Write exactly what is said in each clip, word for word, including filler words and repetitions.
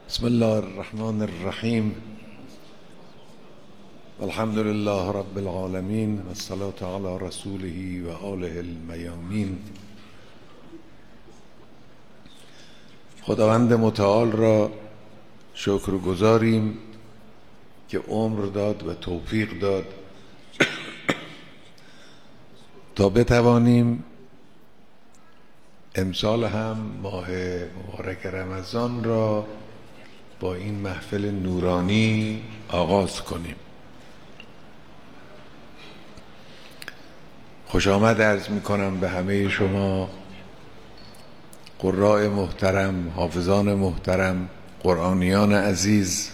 بسم الله الرحمن الرحیم. الحمد لله رب العالمین و الصلاة علی رسوله و آله المیامین. خداوند متعال را شکر گزاریم که عمر داد و توفیق داد تا بتوانیم امسال هم ماه مبارک رمضان را با این محفل نورانی آغاز کنیم. خوش آمد عرض می کنم به همه شما قراء محترم، حافظان محترم، قرآنیان عزیز،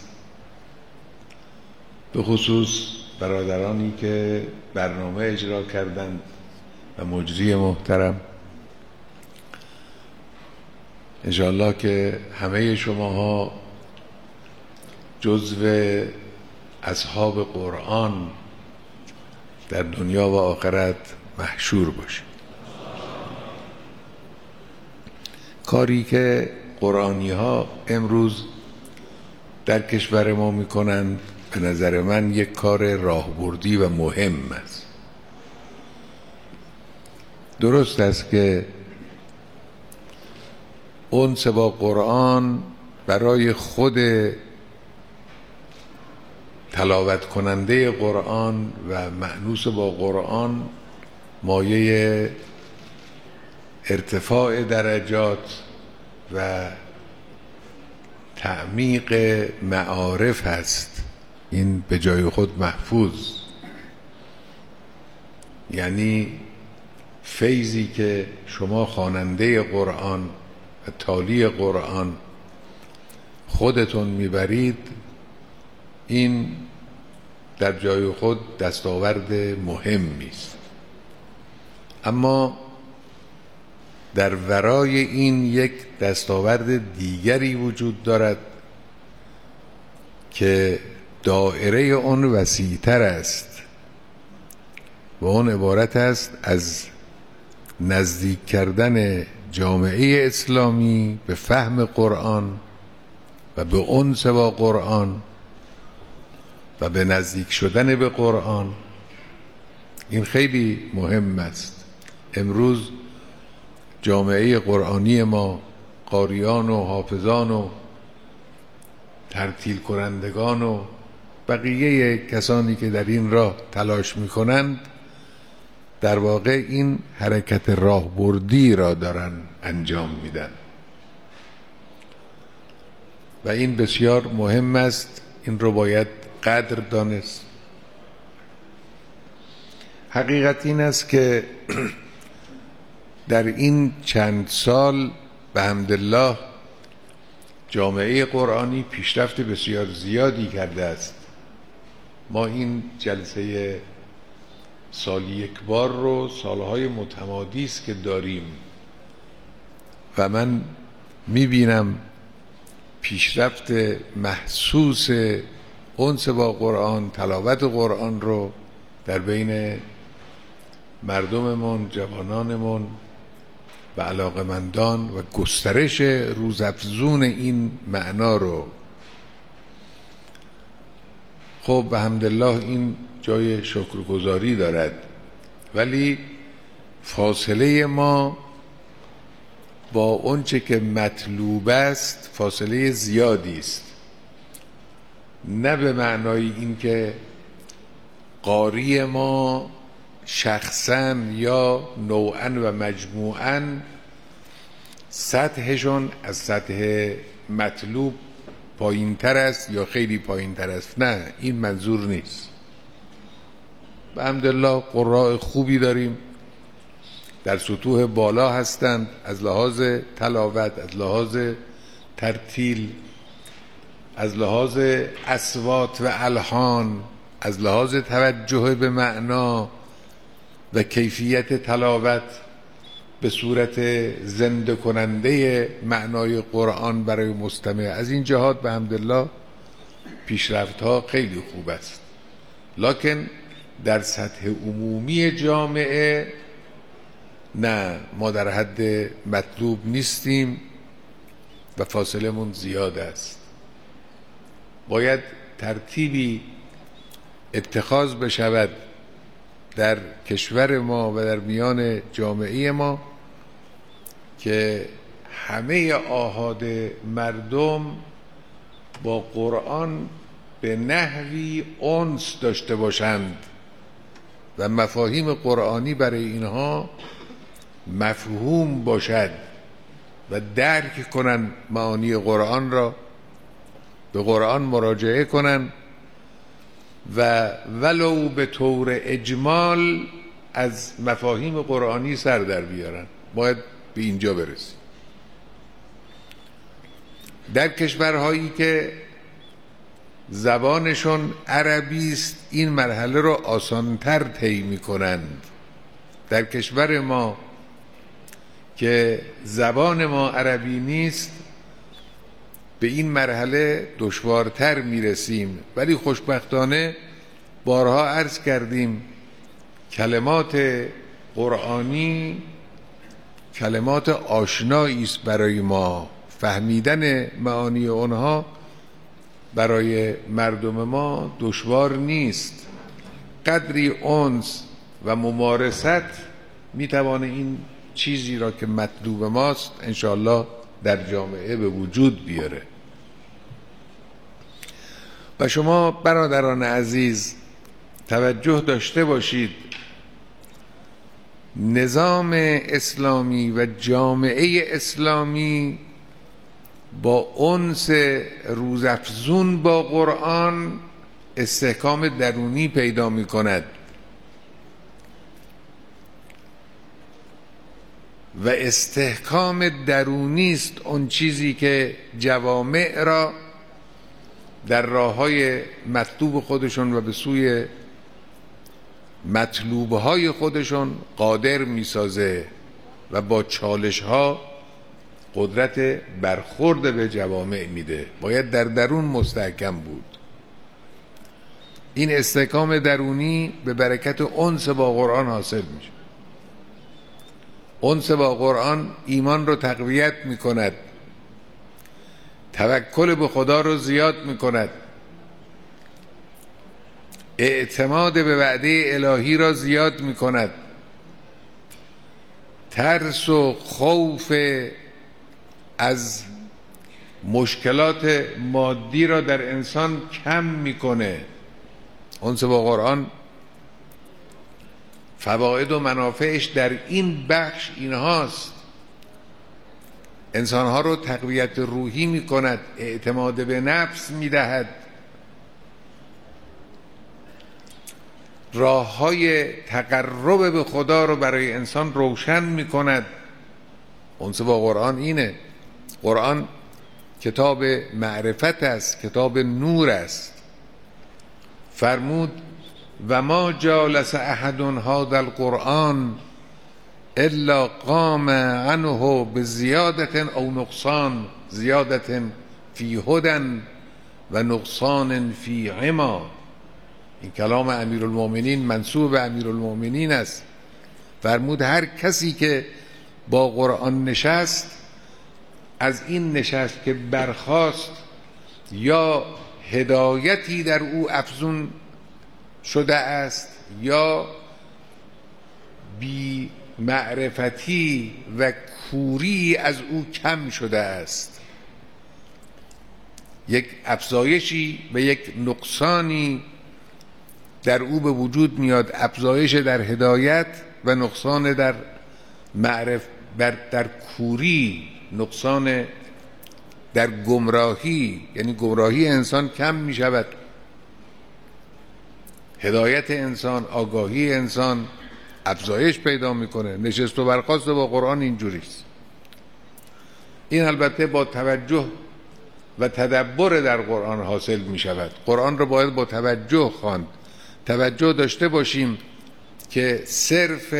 به خصوص برادرانی که برنامه اجرا کردند و مجری محترم. انشاءالله که همه شماها جزو اصحاب قرآن در دنیا و آخرت محشور باشید. کاری که قرآنی ها امروز در کشور ما میکنند به نظر من یک کار راهبردی و مهم است. درست است که انس با قرآن برای خود تلاوت کننده قرآن و مأنوس با قرآن مایه ارتفاع درجات و تعمیق معارف هست. این به جای خود محفوظ، یعنی فیضی که شما خواننده قرآن و تالی قرآن خودتون میبرید، این در جای خود دستاورد مهمی است. اما در ورای این یک دستاورد دیگری وجود دارد که دایره آن وسیع‌تر است و آن عبارت است از نزدیک کردن جامعه اسلامی به فهم قرآن و به انس با قرآن و به نزدیک شدن به قرآن. این خیلی مهم است. امروز جامعه قرآنی ما، قاریان و حافظان و ترتیل کنندگان و بقیه کسانی که در این راه تلاش میکنند، در واقع این حرکت راهبردی را دارن انجام میدن و این بسیار مهم است. این رو باید قدر دانست. حقیقت این است که در این چند سال به حمدالله جامعه قرآنی پیشرفت بسیار زیادی کرده است. ما این جلسه سالی یک بار رو سالهای متمادی است که داریم و من میبینم پیشرفت محسوس انس با قرآن، تلاوت قرآن رو در بین مردممون، جوانانمون و علاقمندان و گسترش روزافزون این معنا رو. خب به حمدالله این جای شکرگزاری دارد، ولی فاصله ما با اونچه که مطلوب است فاصله زیادی است. نه به معنای این که قاری ما شخصا یا نوعا و مجموعا سطحشون از سطح مطلوب پایین تر است یا خیلی پایین تر است. نه، این منظور نیست. به حمدالله قراء خوبی داریم، در سطوح بالا هستند از لحاظ تلاوت، از لحاظ ترتیل، از لحاظ اصوات و الحان، از لحاظ توجه به معنا و کیفیت تلاوت به صورت زنده کننده معنای قرآن برای مستمع. از این جهات به حمدالله پیشرفت ها خیلی خوب است، لکن در سطح عمومی جامعه نه، ما در حد مطلوب نیستیم و فاصله من زیاد است. باید ترتیبی اتخاذ بشود در کشور ما و در میان جامعه ما که همه آحاد مردم با قرآن به نحوی انس داشته باشند و مفاهیم قرآنی برای اینها مفهوم باشد و درک کنند، معانی قرآن را به قرآن مراجعه کنند و ولو به طور اجمال از مفاهیم قرآنی سر در بیارن. باید به اینجا برسیم. در کشورهایی که زبانشون عربی است این مرحله رو آسانتر طی می‌کنند. در کشور ما که زبان ما عربی نیست به این مرحله دشوارتر میرسیم، ولی خوشبختانه بارها عرض کردیم کلمات قرآنی کلمات آشنایی است برای ما، فهمیدن معانی آنها برای مردم ما دشوار نیست. قدری انس و ممارست میتوانه این چیزی را که مطلوب ماست انشاءالله در جامعه به وجود بیاره. و شما برادران عزیز توجه داشته باشید، نظام اسلامی و جامعه اسلامی با انس روزافزون با قرآن استحکام درونی پیدا می کند و استحکام درونی است اون چیزی که جوامع را در راه‌های مطلوب خودشون و به سوی مطلوب‌های خودشون قادر می‌سازه و با چالش‌ها قدرت برخورد به جوامع میده. باید در درون مستحکم بود. این استحکام درونی به برکت انس با قرآن حاصل میشه. انس با قرآن ایمان رو تقویت میکند، توکل به خدا رو زیاد میکند، اعتماد به وعده الهی را زیاد میکند، ترس و خوف از مشکلات مادی را در انسان کم میکنه. انس با قرآن فواید و منافعش در این بخش اینهاست: انسانها رو تقویت روحی می کند، اعتماد به نفس می دهد، راه های تقرب به خدا رو برای انسان روشن می کند. انس با قرآن اینه. قرآن کتاب معرفت است، کتاب نور است. فرمود و ما جالس احد هذا القرآن الا قام عنه بزیادت او نقصان، زیادت فی هدن و نقصان فی عما. این کلام امیرالمؤمنین منسوب به امیرالمؤمنین است. فرمود هر کسی که با قرآن نشست، از این نشست که برخاست یا هدایتی در او افزون شده است یا بی معرفتی و کوری از او کم شده است. یک افزایشی و یک نقصانی در او به وجود میاد، افزایش در هدایت و نقصان در معرف در کوری، نقصان در گمراهی، یعنی گمراهی انسان کم می شود، هدایت انسان، آگاهی انسان افزایش پیدا میکنه. نشست و برخاست با قرآن اینجوریست. این البته با توجه و تدبر در قرآن حاصل می شود. قرآن رو باید با توجه خواند. توجه داشته باشیم که صرف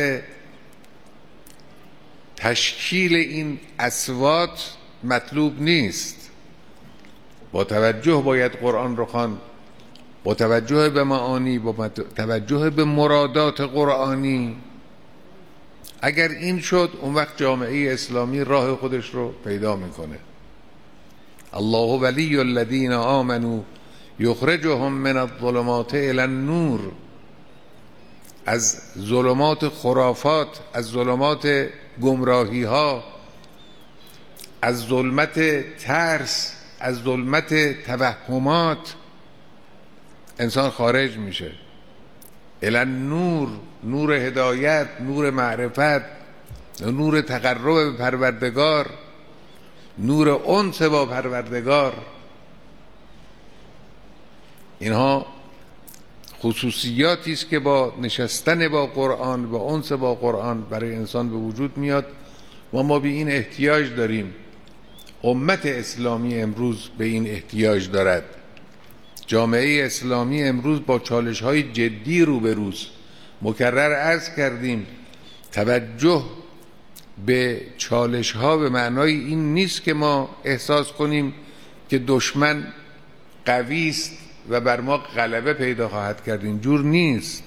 تشکیل این اصوات مطلوب نیست. با توجه باید قرآن رو خواند، با توجه به معانی، با توجه به مرادات قرآنی. اگر این شد اون وقت جامعه اسلامی راه خودش رو پیدا میکنه. الله ولی الذین آمنوا یخرجهم من الظلمات الی النور، از ظلمات خرافات، از ظلمات گمراهی ها، از ظلمت ترس، از ظلمت توهمات انسان خارج میشه الی النور، نور هدایت، نور معرفت، نور تقرب به پروردگار، نور انس با پروردگار. اینها خصوصیاتی است که با نشستن با قرآن و انس با قرآن برای انسان به وجود میاد و ما به این احتیاج داریم. امت اسلامی امروز به این احتیاج دارد. جامعه اسلامی امروز با چالش‌های جدی روبروست. مکرر عرض کردیم توجه به چالش‌ها به معنای این نیست که ما احساس کنیم که دشمن قوی است و بر ما غلبه پیدا خواهد کرد. اینجور نیست.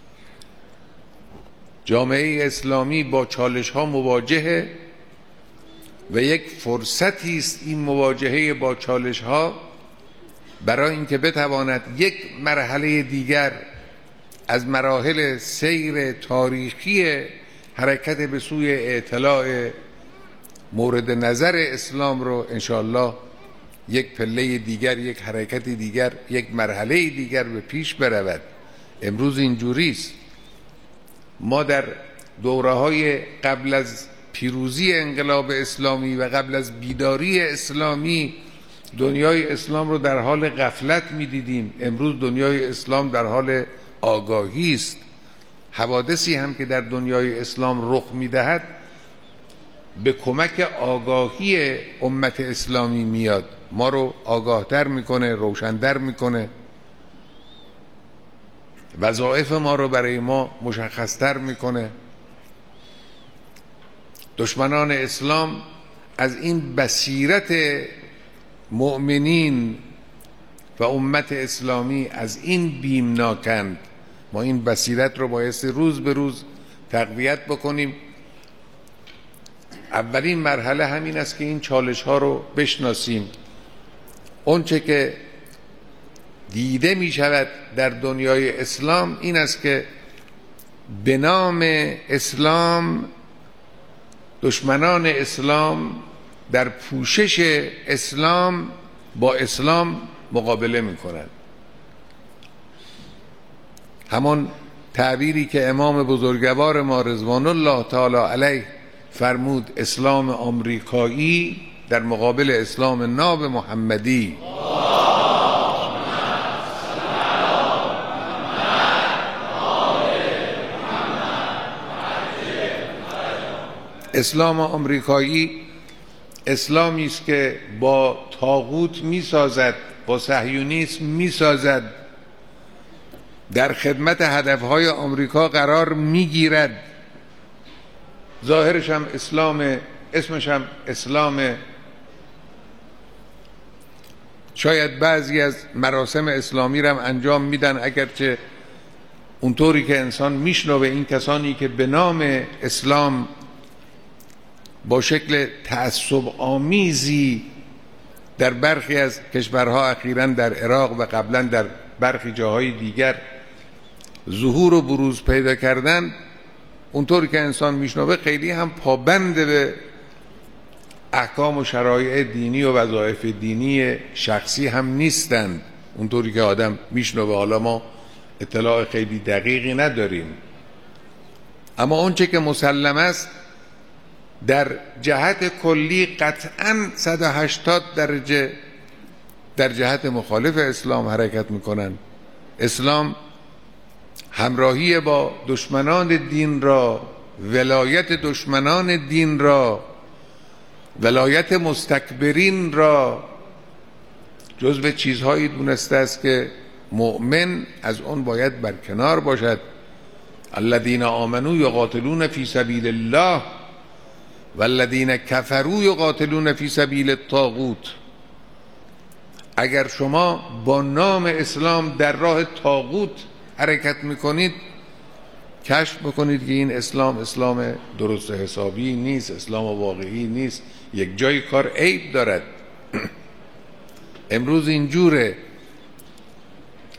جامعه اسلامی با چالش‌ها مواجهه و یک فرصتی است این مواجهه با چالش‌ها برای اینکه بتواند یک مرحله دیگر از مراحل سیر تاریخی حرکت به سوی اطلاع مورد نظر اسلام رو انشاءالله یک پله دیگر، یک حرکت دیگر، یک مرحله دیگر به پیش برود. امروز اینجوری است. ما در دوره‌های قبل از پیروزی انقلاب اسلامی و قبل از بیداری اسلامی دنیای اسلام رو در حال غفلت می‌دیدیم. امروز دنیای اسلام در حال آگاهی است. حوادثی هم که در دنیای اسلام رخ می‌دهد به کمک آگاهی امت اسلامی میاد. ما رو آگاهتر میکنه، روشن‌تر میکنه، وظایف ما رو برای ما مشخصتر میکنه. دشمنان اسلام از این بصیرت مؤمنین و امت اسلامی از این بیمناکند. ما این بصیرت رو بایستی روز به روز تقویت بکنیم. اولین مرحله همین است که این چالش ها رو بشناسیم. اونچه که دیده می شود در دنیای اسلام این است که به نام اسلام دشمنان اسلام در پوشش اسلام با اسلام مقابله می کنند. همون تعبیری که امام بزرگوار ما رضوان الله تعالی علیه فرمود اسلام آمریکایی در مقابل اسلام ناب محمدی. اسلام آمریکایی اسلامی است که با طاغوت میسازد، با صهیونیسم میسازد، در خدمت هدفهای آمریکا قرار میگیرد. ظاهرش هم اسلام، اسمش هم اسلام. شاید بعضی از مراسم اسلامی را هم انجام میدن، اگرچه اونطوری که انسان میشنوه این کسانی که به نام اسلام با شکل تعصب آمیزی در برخی از کشورها، اخیراً در عراق و قبلا در برخی جاهای دیگر ظهور و بروز پیدا کردن، اونطوری که انسان میشنوه خیلی هم پابند به احکام و شرایع دینی و وظایف دینی شخصی هم نیستند. اونطوری که آدم میشنوه، حالا ما اطلاع خیلی دقیقی نداریم، اما اونچه که مسلم است در جهت کلی قطعاً صد و هشتاد درجه در جهت مخالف اسلام حرکت میکنن. اسلام همراهی با دشمنان دین را، ولایت دشمنان دین را، ولایت مستکبرین را جزو چیزهایی دونسته است که مؤمن از اون باید برکنار باشد. الذین آمنوا یقاتلون فی سبیل الله والذین کفروا یقاتلون فی سبیل الطاغوت. اگر شما با نام اسلام در راه طاغوت حرکت میکنید، کشف بکنید که این اسلام اسلام درست حسابی نیست، اسلام واقعی نیست، یک جای کار عیب دارد. امروز اینجوره.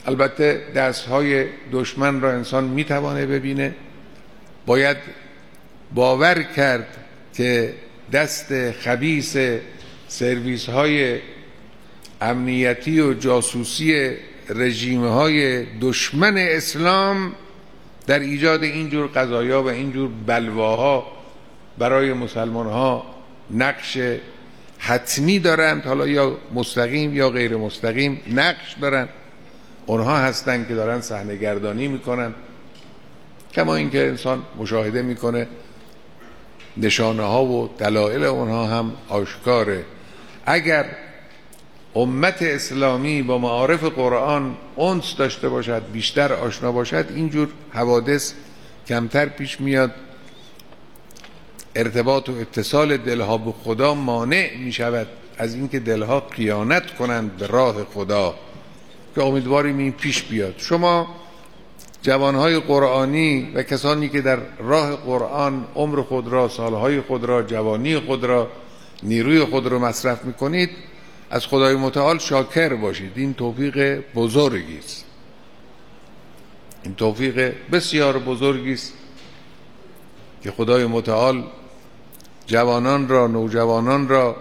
البته دستهای دشمن را انسان میتوانه ببینه، باید باور کرد که دست خبیث سرویس های امنیتی و جاسوسی رژیم های دشمن اسلام در ایجاد اینجور قضایا و اینجور بلواها برای مسلمان ها نقش حتمی دارند، حالا یا مستقیم یا غیر مستقیم نقش دارند. اونها هستند که دارن صحنه گردانی میکنن، کما اینکه انسان مشاهده میکنه نشانه ها و دلایل اونها هم آشکاره. اگر امت اسلامی با معارف قرآن انس داشته باشد، بیشتر آشنا باشد، اینجور حوادث کمتر پیش میاد، ارتباط و اتصال دلها به خدا مانع می شود از اینکه دلها خیانت کنند به راه خدا، که امیدواریم این پیش بیاد. شما جوانهای قرآنی و کسانی که در راه قرآن عمر خود را، سالهای خود را، جوانی خود را، نیروی خود را مصرف میکنید، از خدای متعال شاکر باشید. این توفیق بزرگی است، این توفیق بسیار بزرگی است که خدای متعال جوانان را، نوجوانان را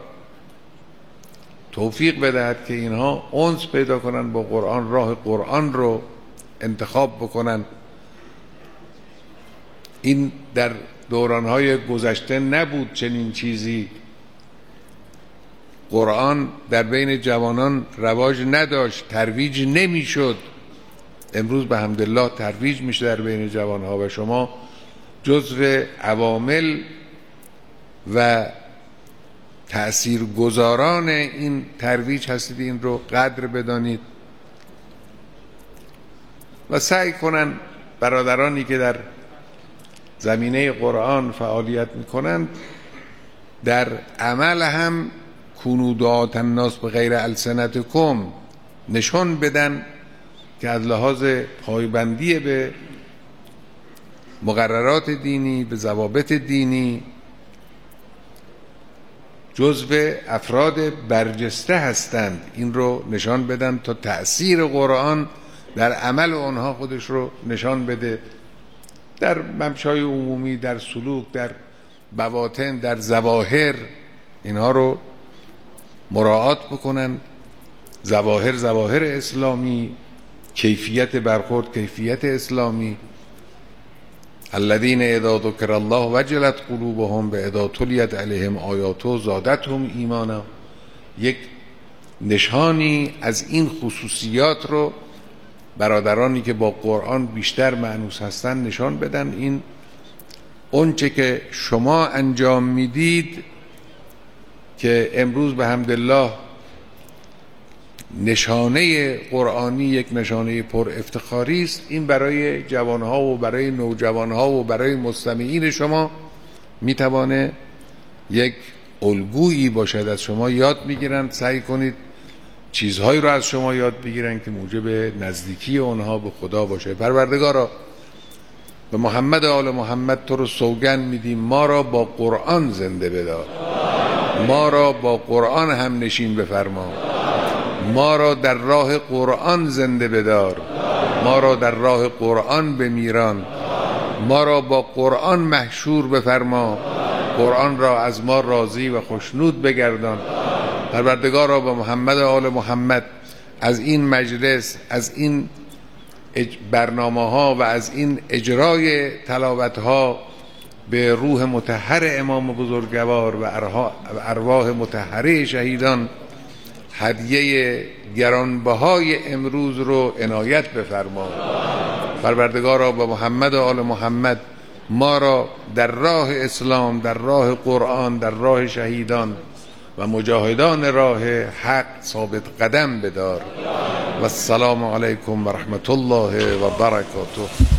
توفیق بدهد که اینها انس پیدا کنند با قرآن، راه قرآن رو انتخاب بکنن. این در دورانهای گذشته نبود چنین چیزی. قرآن در بین جوانان رواج نداشت، ترویج نمیشد. امروز به حمدالله ترویج میشه در بین جوانها و شما جزو عوامل و تأثیرگذاران این ترویج هستید. این رو قدر بدانید و سعی کنن برادرانی که در زمینه قرآن فعالیت میکنند در عمل هم کونوا دعاة الناس بغیر السنتکم نشان بدن که از لحاظ پایبندی به مقررات دینی، به ضوابط دینی، جزو افراد برجسته هستند. این رو نشان بدن تا تأثیر قرآن در عمل آنها خودش رو نشان بده، در ممشای عمومی، در سلوک، در بواطن، در ظواهر اینها رو مراعات بکنن. ظواهر ظواهر اسلامی، کیفیت برخورد کیفیت اسلامی. الذين اذا ذكر الله وجلت قلوبهم واذا تليت عليهم آیاته زادتهم ایمانا. یک نشانی از این خصوصیات رو برادرانی که با قرآن بیشتر مانوس هستن نشان بدن. این اونچه که شما انجام میدید که امروز به حمدالله نشانه قرآنی یک نشانه پر افتخاری است، این برای جوانها و برای نوجوانها و برای مستمعین شما میتوانه یک الگویی باشد. از شما یاد میگیرن، سعی کنید چیزهایی رو از شما یاد بگیرن که موجب نزدیکی اونها به خدا باشه. پروردگارا به محمد و آل محمد تو رو سوگند میدیم، ما را با قرآن زنده بدار، ما را با قرآن هم نشین بفرما، ما را در راه قرآن زنده بدار، ما را در راه قرآن بمیران، ما را با قرآن محشور بفرما، قرآن را از ما راضی و خوشنود بگردان. پروردگارا با محمد و آل محمد از این مجلس، از این برنامه ها و از این اجرای تلاوت ها به روح مطهر امام بزرگوار و ارواح مطهره شهیدان هدیه گرانبهای امروز رو عنایت بفرما. پروردگارا با محمد و آل محمد ما را در راه اسلام، در راه قرآن، در راه شهیدان و مجاهدان راه حق ثابت قدم بدار. و السلام علیکم و رحمت الله و برکاته.